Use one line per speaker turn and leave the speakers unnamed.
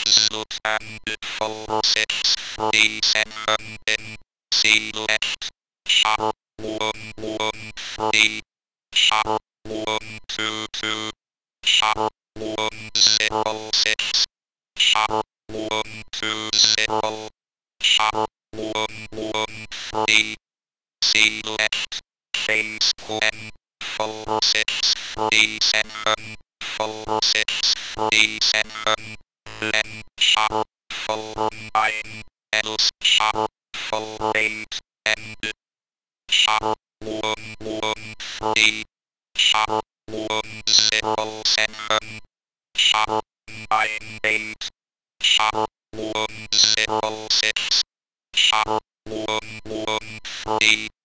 Look and 4637 in select sharp 113 sharp 122 sharp 106 sharp 120 sharp 113 select phase 1 4637 4637 then sharp 49 else sharp 48 and sharp 113 sharp 107 sharp 98 sharp 106 sharp 113